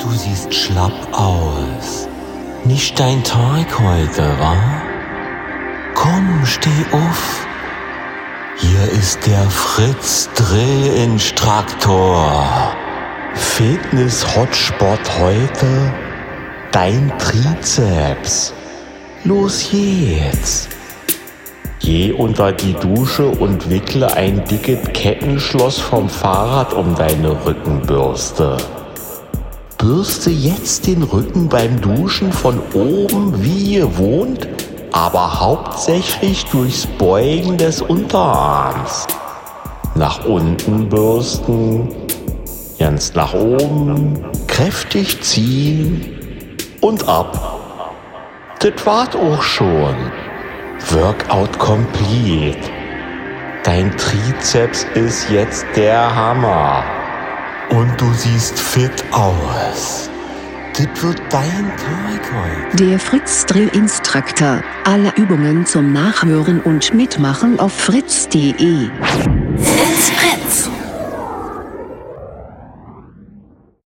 Du siehst schlapp aus. Nicht dein Tag heute, wa? Komm, steh auf. Hier ist der Fritz Drillinstruktor. Fitness-Hotspot heute. Dein Trizeps. Los geht's. Geh unter die Dusche und wickle ein dickes Kettenschloss vom Fahrrad um deine Rückenbürste. Bürste jetzt den Rücken beim Duschen von oben wie gewohnt, aber hauptsächlich durchs Beugen des Unterarms. Nach unten bürsten, ganz nach oben, kräftig ziehen und ab. Das war's auch schon. Workout complete. Dein Trizeps ist jetzt der Hammer. Und du siehst fit aus. Das wird dein Tag heute. Der Fritz Drillinstruktor. Alle Übungen zum Nachhören und Mitmachen auf fritz.de.